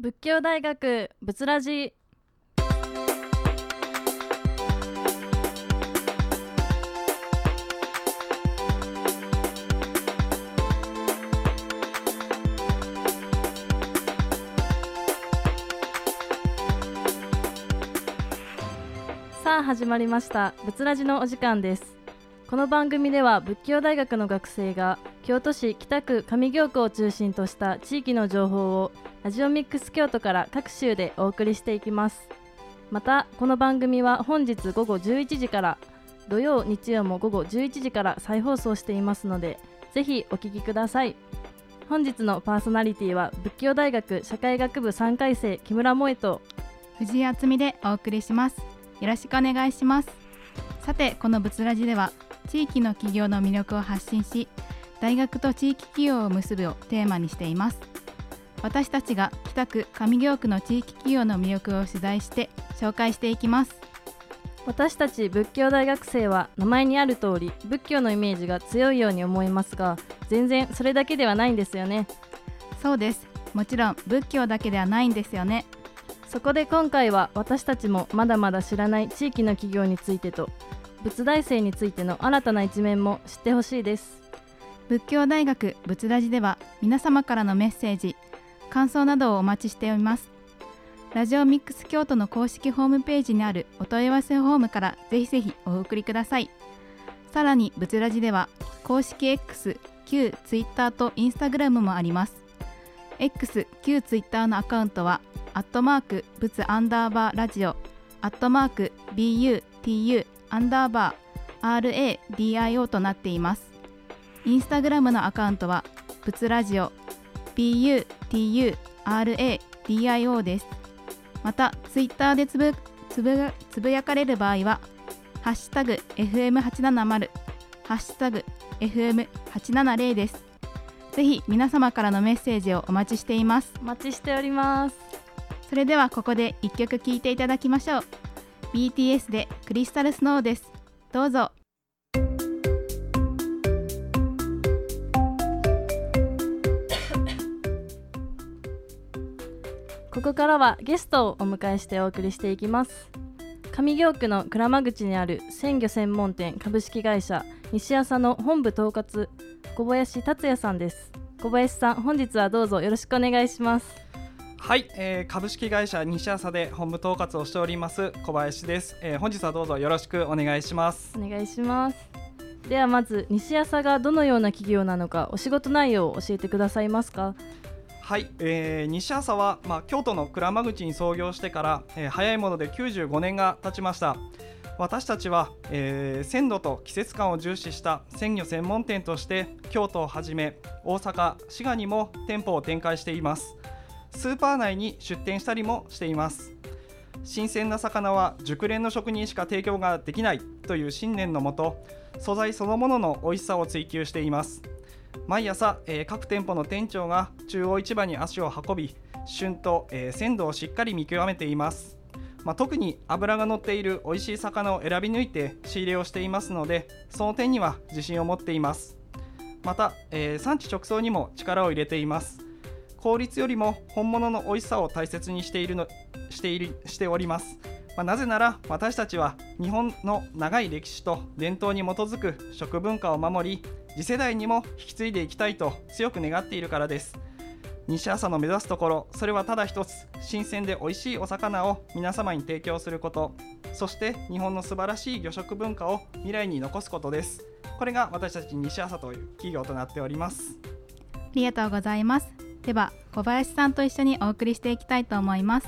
仏教大学仏ラジ。さあ始まりました仏ラジのお時間です。この番組では仏教大学の学生が京都市北区上京区を中心とした地域の情報をラジオミックス京都から各週でお送りしていきます。またこの番組は本日午後11時から土曜日曜も午後11時から再放送していますので、ぜひお聞きください。本日のパーソナリティは仏教大学社会学部3回生木村萌と藤井敦美でお送りします。よろしくお願いします。さて、この仏ラジでは地域の企業の魅力を発信し、大学と地域企業を結ぶをテーマにしています。私たちが北区上京区の地域企業の魅力を取材して紹介していきます。 私たち仏教大学生は名前にある通り仏教のイメージが強いように思いますが、全然それだけではないんですよね。 そうです。もちろん仏教だけではないんですよね。 そこで今回は私たちもまだまだ知らない地域の企業についてと仏大生についての新たな一面も知ってほしいです。 仏教大学仏ラジでは皆様からのメッセージ、感想などをお待ちしております。ラジオミックス京都の公式ホームページにあるお問い合わせフォームからぜひぜひお送りください。さらに仏ラジでは公式 X、旧 Twitter と Instagram もあります。X、旧 Twitter のアカウントは@仏ラジオ@BUTU _RADIO となっています。インスタグラムのアカウントは仏ラジオ BUTURADIO です。またツイッターでつぶやかれる場合はハッシュタグ FM870 ハッシュタグ FM870 です。ぜひ皆様からのメッセージをお待ちしています。 お待ちしております。 それではここで1曲聴いていただきましょう。 BTS でクリスタルスノーです。どうぞ。 ここからはゲストをお迎えしてお送りしていきます。上京区の鞍馬口にある鮮魚専門店株式会社西朝の本部統括小林達也さんです。小林さん、本日はどうぞよろしくお願いします。 はい、株式会社西朝で本部統括をしております小林です。本日はどうぞよろしくお願いします。 お願いします。ではまず西朝がどのような企業なのかお仕事内容を教えてくださいますか。 はい、西朝は、京都の鞍馬口に創業してから、早いもので95年が経ちました。私たちは、鮮度と季節感を重視した鮮魚専門店として京都をはじめ大阪、滋賀にも店舗を展開しています。スーパー内に出店したりもしています。新鮮な魚は熟練の職人しか提供ができないという信念のもと、素材そのものの美味しさを追求しています。毎朝、各店舗の店長が中央市場に足を運び、旬と、鮮度をしっかり見極めています。特に脂が乗っている美味しい魚を選び抜いて仕入れをしていますので、その点には自信を持っています。また、産地直送にも力を入れています。効率よりも本物の美味しさを大切にしております。なぜなら私たちは日本の長い歴史と伝統に基づく食文化を守り、次世代にも引き継いでいきたいと強く願っているからです。西朝の目指すところ、それはただ一つ、新鮮で美味しいお魚を皆様に提供すること、そして日本の素晴らしい魚食文化を未来に残すことです。これが私たち西朝という企業となっております。 ありがとうございます。では小林さんと一緒にお送りしていきたいと思います。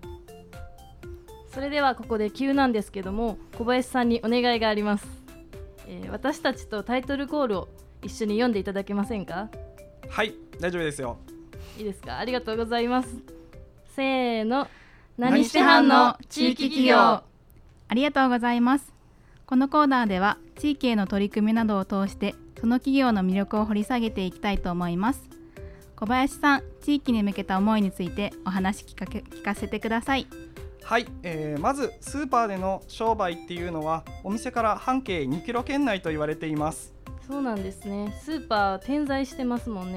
それではここで急なんですけども、小林さんにお願いがあります。私たちとタイトルコールを一緒に読んでいただけませんか。 はい、大丈夫ですよ。 いいですか。ありがとうございます。せーの。 何してはんの地域企業。ありがとうございます。このコーナーでは地域への取り組みなどを通してその企業の魅力を掘り下げていきたいと思います。小林さん、地域に向けた思いについてお話聞かせてください。 はい、まずスーパーでの商売っていうのはお店から半径2キロ圏内と言われています。 そうなんですね。スーパー点在してますもんね。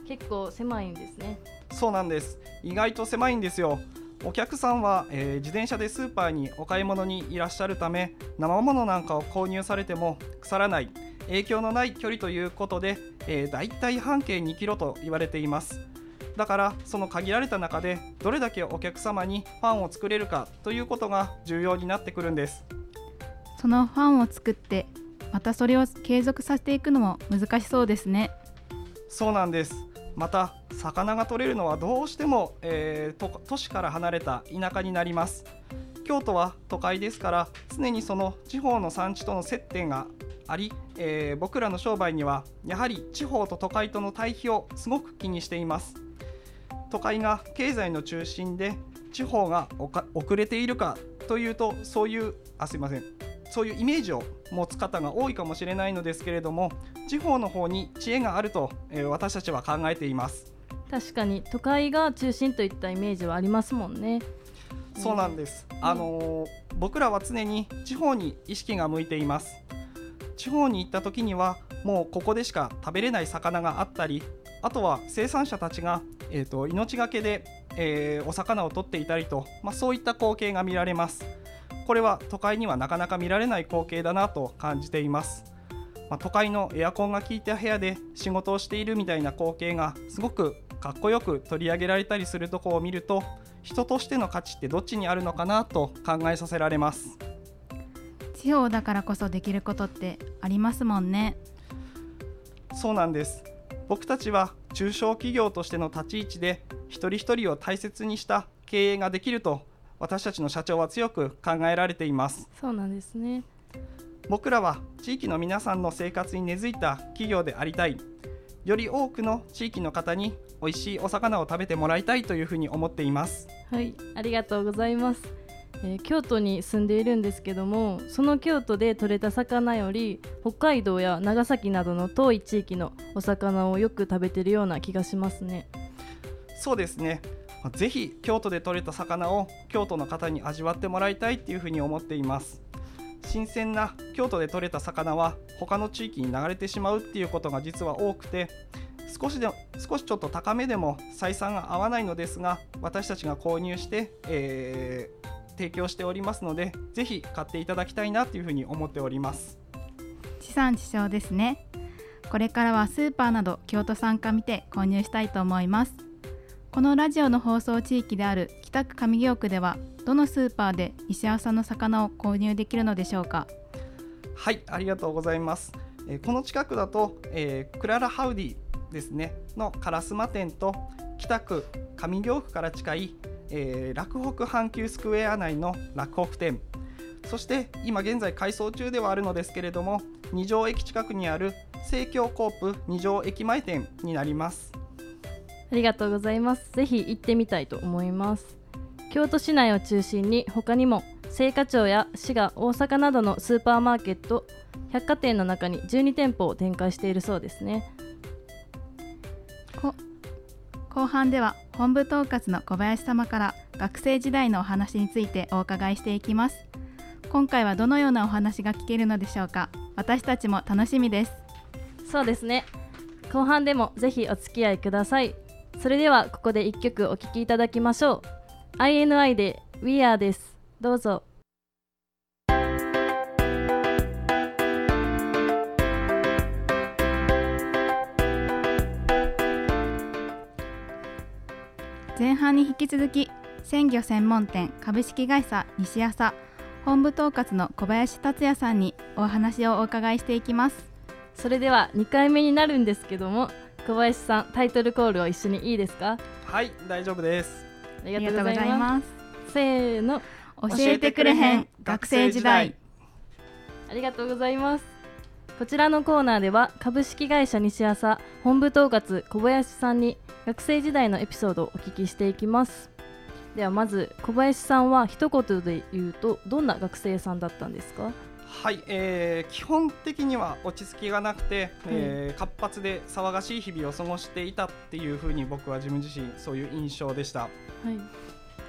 結構狭いんですね。 そうなんです。意外と狭いんですよ。お客さんは、自転車でスーパーにお買い物にいらっしゃるため、生物なんかを購入されても腐らない、影響のない距離ということで、だいたい半径2キロと言われています。だからその限られた中でどれだけお客様にファンを作れるかということが重要になってくるんです。 そのファンを作ってまたそれを継続させていくのも難しそうですね。 そうなんです。また魚が取れるのはどうしても、都市から離れた田舎になります。京都は都会ですから常にその地方の産地との接点があり、僕らの商売にはやはり地方と都会との対比をすごく気にしています。都会が経済の中心で地方が遅れているかというとそういうイメージを持つ方が多いかもしれないのですけれども、地方の方に知恵があると、私たちは考えています。 確かに都会が中心といったイメージはありますもんね。 そうなんです。僕らは常に地方に意識が向いています。地方に行った時にはもうここでしか食べれない魚があったり、あとは生産者たちが、命がけで、お魚を取っていたりと、そういった光景が見られます。これは都会にはなかなか見られない光景だなと感じています。都会のエアコンが効いた部屋で仕事をしているみたいな光景がすごくかっこよく取り上げられたりするところを見ると、人としての価値ってどっちにあるのかなと考えさせられます。 地方だからこそできることってありますもんね。 そうなんです。僕たちは中小企業としての立ち位置で一人一人を大切にした経営ができると私たちの社長は強く考えられています。 そうなんですね。 僕らは地域の皆さんの生活に根付いた企業でありたい、より多くの地域の方に美味しいお魚を食べてもらいたいというふうに思っています。 はい、ありがとうございます。京都に住んでいるんですけども、その京都で採れた魚より北海道や長崎などの遠い地域のお魚をよく食べているような気がしますね。 そうですね。ぜひ京都で採れた魚を京都の方に味わってもらいたいっていうふうに思っています。新鮮な京都で採れた魚は他の地域に流れてしまうっていうことが実は多くて、少しちょっと高めでも採算が合わないのですが、私たちが購入して、提供しておりますので、ぜひ買っていただきたいなというふうに思っております。 地産地消ですね。これからはスーパーなど京都産か見て購入したいと思います。このラジオの放送地域である北区上京区ではどのスーパーで西尾さんの魚を購入できるのでしょうか。 はい、ありがとうございます。この近くだと、クララハウディですねの烏丸店と北区上京区から近い、洛北阪急スクエア内の洛北店、そして今現在改装中ではあるのですけれども、二条駅近くにある生協コープ二条駅前店になります。 ありがとうございます。ぜひ行ってみたいと思います。京都市内を中心に他にも青果町や滋賀、大阪などのスーパーマーケット、百貨店の中に12店舗を展開しているそうですね。 後半では本部統括の小林様から学生時代のお話についてお伺いしていきます。今回はどのようなお話が聞けるのでしょうか。私たちも楽しみです。 そうですね。後半でもぜひお付き合いください。それではここで1曲お聴きいただきましょう。 INI で We Are です。どうぞ。 前半に引き続き鮮魚専門店株式会社西朝本部統括の小林達也さんにお話をお伺いしていきます。 それでは2回目になるんですけども、小林さんタイトルコールを一緒にいいですか。 はい、大丈夫です。 ありがとうございます。せーの、 教えてくれへん学生時代。 ありがとうございます。こちらのコーナーでは株式会社西朝本部統括小林さんに学生時代のエピソードをお聞きしていきます。ではまず小林さんは一言で言うとどんな学生さんだったんですか。 はい、基本的には落ち着きがなくて、活発で騒がしい日々を過ごしていたっていうふうに僕は自分自身そういう印象でした。 はい、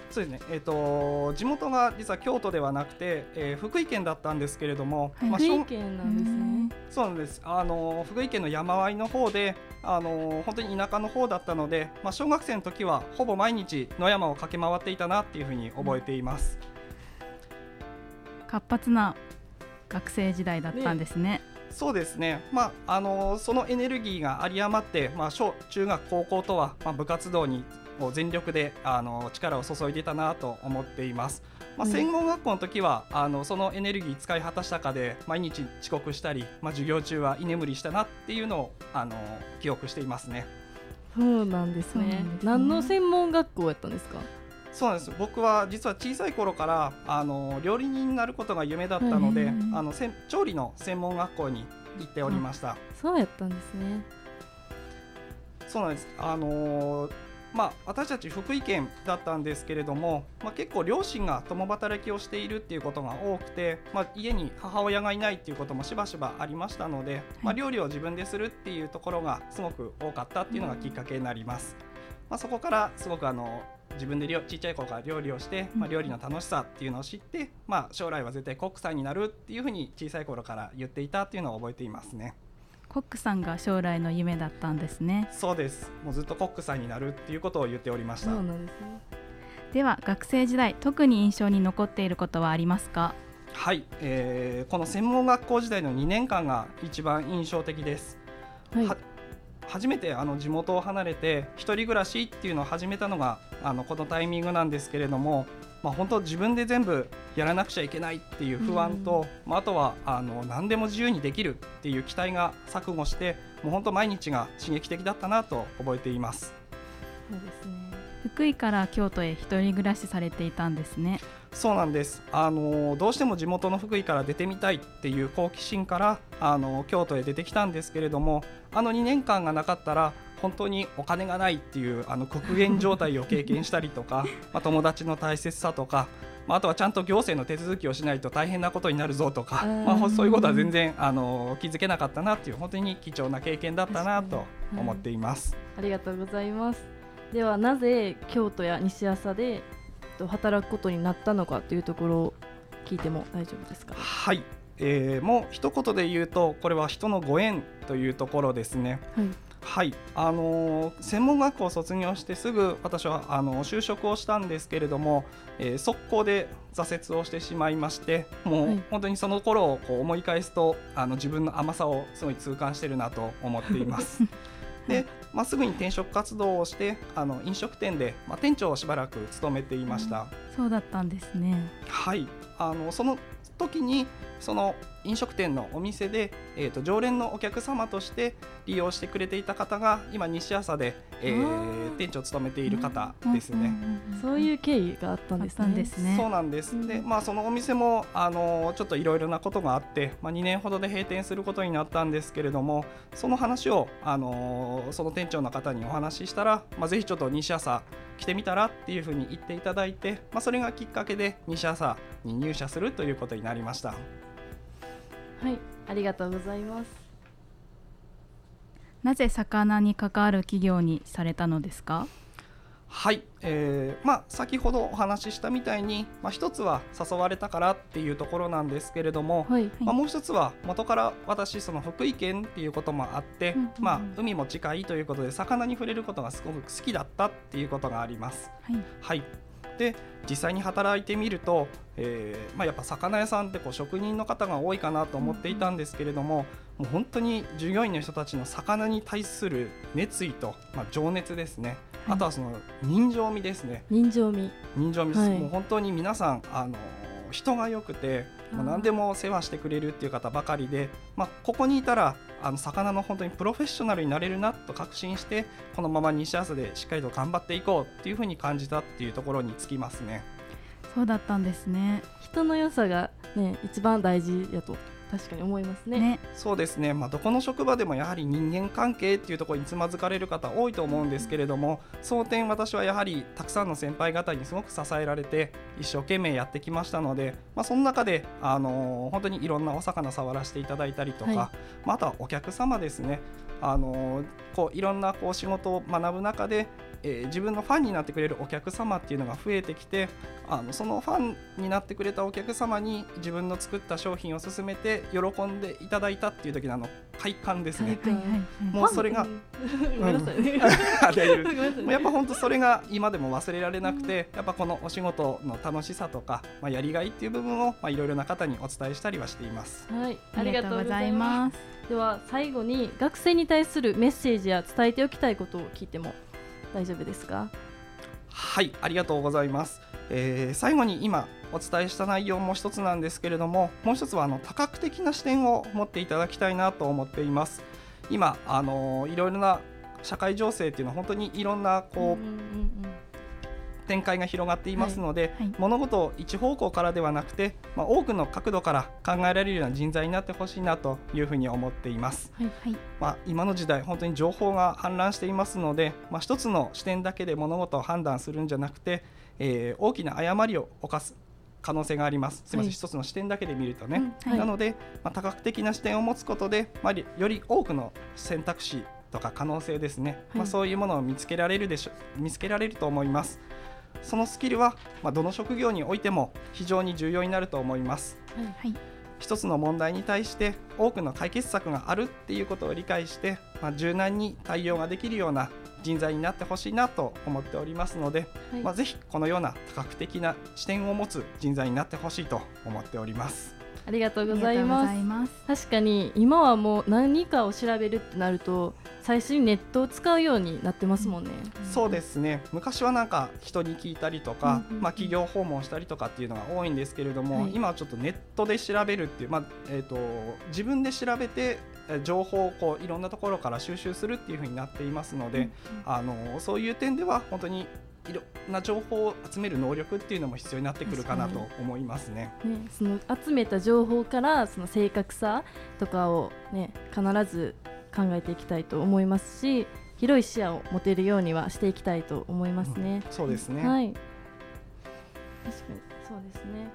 そうですね、地元が実は京都ではなくて、福井県だったんですけれども、 はい福井県なんですね。 そうなんです。福井県の山あいの方で、本当に田舎の方だったので、小学生の時はほぼ毎日野山を駆け回っていたなっていうふうに覚えています。 活発な学生時代だったんですね。 そうですね、そのエネルギーが有り余って、小中学高校とは、部活動に全力で力を注いでいたなと思っています。専門学校の時はそのエネルギー使い果たしたかで毎日遅刻したり、授業中は居眠りしたなっていうのを記憶していますね。 そうなんですね。何の専門学校やったんですか？ そうなんです。僕は実は小さい頃から料理人になることが夢だったので、調理の専門学校に行っておりました。 そうやったんですね。 そうなんです。私たち福井県だったんですけれども、結構両親が共働きをしているっていうことが多くて、家に母親がいないっていうこともしばしばありましたので、料理を自分でするっていうところがすごく多かったっていうのがきっかけになります。そこからすごく自分でちっちゃい頃から料理をして、料理の楽しさっていうのを知って、将来は絶対コックさんになるっていうふうに小さい頃から言っていたっていうのを覚えていますね。 コックさんが将来の夢だったんですね。 そうです。もうずっとコックさんになるっていうことを言っておりました。 そうなんですね。 では学生時代特に印象に残っていることはありますか？ はい、この専門学校時代の2年間が一番印象的です。初めて地元を離れて一人暮らしっていうのを始めたのがこのタイミングなんですけれども、本当自分で全部やらなくちゃいけないっていう不安と、あとは何でも自由にできるっていう期待が錯誤して、もう本当毎日が刺激的だったなと覚えています。 そうですね。 福井から京都へ一人暮らしされていたんですね。 そうなんです。どうしても地元の福井から出てみたいっていう好奇心から京都へ出てきたんですけれども、2年間がなかったら本当にお金がないっていう極限状態を経験したりとか友達の大切さとか、あとはちゃんと行政の手続きをしないと大変なことになるぞとか、そういうことは全然気づけなかったなっていう、本当に貴重な経験だったなと思っています。 ありがとうございます。ではなぜ京都や西朝で働くことになったのかというところを聞いても大丈夫ですか？ はい、もう一言で言うと、これは人のご縁というところですね。はい、専門学校を卒業してすぐ私は就職をしたんですけれども、速攻で挫折をしてしまいまして、もう本当にその頃を思い返すと自分の甘さをすごい痛感してるなと思っていますで、すぐに転職活動をして飲食店で、店長をしばらく務めていました。 そうだったんですね。 はい、その時にその飲食店のお店で、常連のお客様として利用してくれていた方が今西朝で、店長を務めている方ですね。 そういう経緯があったんですね。 そうなんです。で、そのお店もちょっといろいろなことがあって、2年ほどで閉店することになったんですけれども、その話をその店長の方にお話ししたら、ぜひちょっと西朝来てみたらっていうふうに言っていただいて、それがきっかけで西朝に入社するということになりました。 はい、ありがとうございます。 なぜ魚に関わる企業にされたのですか？ はい、先ほどお話ししたみたいに、一つは誘われたからっていうところなんですけれども、もう一つは元から私その福井県っていうこともあって、海も近いということで魚に触れることがすごく好きだったっていうことがあります。で、実際に働いてみると、やっぱ魚屋さんって職人の方が多いかなと思っていたんですけれども、もう本当に従業員の人たちの魚に対する熱意と、情熱ですね、あとはその人情味ですね。 人情味、 もう本当に皆さん人が良くて、何でも世話してくれるっていう方ばかりで、ここにいたら魚の本当にプロフェッショナルになれるなと確信して、このまま西朝でしっかりと頑張っていこうっていうふうに感じたっていうところにつきますね。 そうだったんですね。 人の良さが、一番大事やと確かに思いますね。 そうですね、どこの職場でもやはり人間関係っていうところにつまずかれる方多いと思うんですけれども、その点私はやはりたくさんの先輩方にすごく支えられて一生懸命やってきましたので、その中で本当にいろんなお魚触らせていただいたりとか、あとはお客様ですね。 こういろんなこう仕事を学ぶ中で、自分のファンになってくれるお客様っていうのが増えてきて、そのファンになってくれたお客様に自分の作った商品を勧めて喜んでいただいたっていう時の快感ですね。もうそれがごめんなさいねやっぱ本当それが今でも忘れられなくて、やっぱこのお仕事の楽しさとか、やりがいっていう部分をいろいろな方にお伝えしたりはしています。 はい、ありがとうございます。では最後に学生に対するメッセージや伝えておきたいことを聞いても大丈夫ですか？ はい、ありがとうございます。最後に今お伝えした内容も一つなんですけれども、もう一つは多角的な視点を持っていただきたいなと思っています。今いろいろな社会情勢っていうのは本当にいろんな展開が広がっていますので、物事を一方向からではなくて、多くの角度から考えられるような人材になってほしいなというふうに思っています。今の時代本当に情報が氾濫していますので、一つの視点だけで物事を判断するんじゃなくて、大きな誤りを犯す可能性があります。すみません、一つの視点だけで見るとね、なので、多角的な視点を持つことで、より多くの選択肢とか可能性ですね、そういうものを見つけられると思います。そのスキルは、どの職業においても非常に重要になると思います。一つの問題に対して多くの解決策があるっていうことを理解して、柔軟に対応ができるような人材になってほしいなと思っておりますので、ぜひこのような多角的な視点を持つ人材になってほしいと思っております。 ありがとうございます。確かに今はもう何かを調べるってなると最初にネットを使うようになってますもんね。 そうですね。昔はなんか人に聞いたりとか、企業訪問したりとかっていうのが多いんですけれども、今はちょっとネットで調べるっていう、自分で調べて情報をいろんなところから収集するっていう風になっていますので、そういう点では本当にいろんな情報を集める能力っていうのも必要になってくるかなと思いますね。 その集めた情報からその正確さとかを、必ず考えていきたいと思いますし、広い視野を持てるようにはしていきたいと思いますね。 そうですね。 確かにそうですね。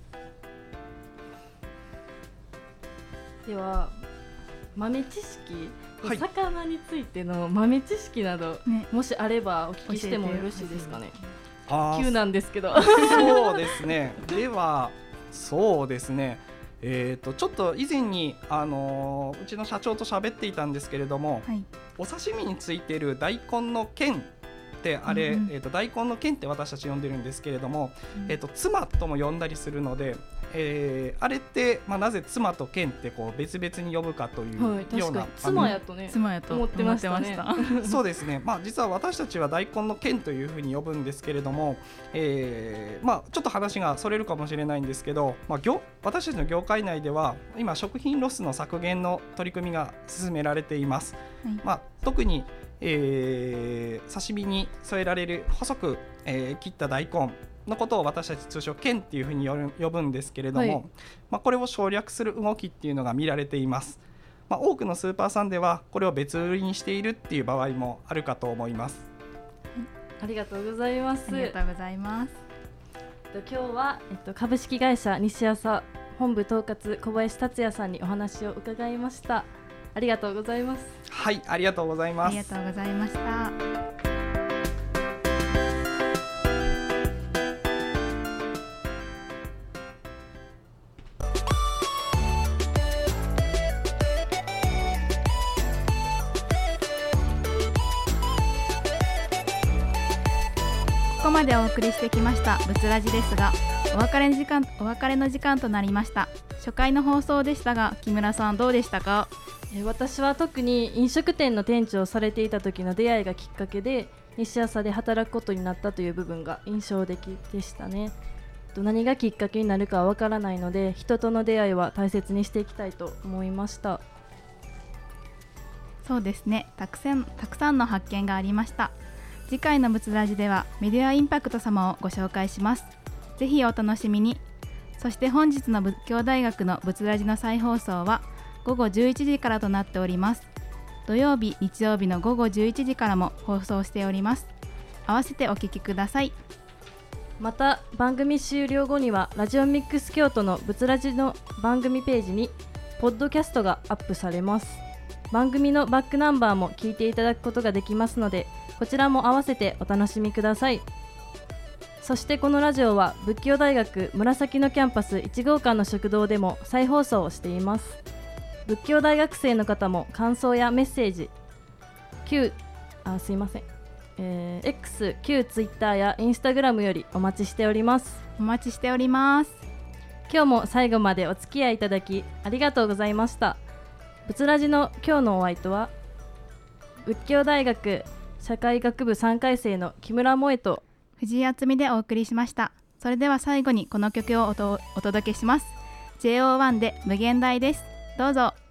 では豆知識、魚についての豆知識など、もしあればお聞きしてもよろしいですかね。急なんですけど。 そうですね。ではそうですね、ちょっと以前に、うちの社長と喋っていたんですけれども、お刺身についている大根の剣って大根の剣って私たち呼んでるんですけれども、妻とも呼んだりするので、あれって、なぜ妻と剣って別々に呼ぶかというような、 妻やとね思ってましたね。 そうですね。実は私たちは大根の剣というふうに呼ぶんですけれども、ちょっと話がそれるかもしれないんですけど、私たちの業界内では今食品ロスの削減の取り組みが進められています。特に刺身に添えられる細く、切った大根のことを私たち通称剣っていうふうに呼ぶんですけれども、これを省略する動きっていうのが見られています。多くのスーパーさんではこれを別売りにしているっていう場合もあるかと思います。 ありがとうございます。 ありがとうございます。 今日は、株式会社西朝本部統括小林達也さんにお話を伺いました。ありがとうございます。 はい、ありがとうございます。 ありがとうございました。ここまでお送りしてきましたぶつラジですが、お別れの時間となりました。初回の放送でしたが、木村さんどうでしたか？ 私は特に飲食店の店長をされていた時の出会いがきっかけで西朝で働くことになったという部分が印象的でしたね。何がきっかけになるかはわからないので、人との出会いは大切にしていきたいと思いました。 そうですね、たくさんの発見がありました。次回のぶつラジではメディアインパクト様をご紹介します。ぜひお楽しみに。そして本日の仏教大学のぶつラジの再放送は午後11時からとなっております。土曜日、日曜日の午後11時からも放送しております。合わせてお聞きください。 また番組終了後にはラジオミックス京都のぶつラジの番組ページにポッドキャストがアップされます。 番組のバックナンバーも聞いていただくことができますので、こちらも合わせてお楽しみください。そしてこのラジオは仏教大学紫のキャンパス1号館の食堂でも再放送をしています。仏教大学生の方も感想やメッセージ、X、旧 Twitter や Instagram よりお待ちしております。 お待ちしております。 今日も最後までお付き合いいただきありがとうございました。仏ラジの今日のお相手は仏教大学社会学部3回生の木村萌と藤井敦美でお送りしました。それでは最後にこの曲をお届けします。JO1 で無限大です。どうぞ。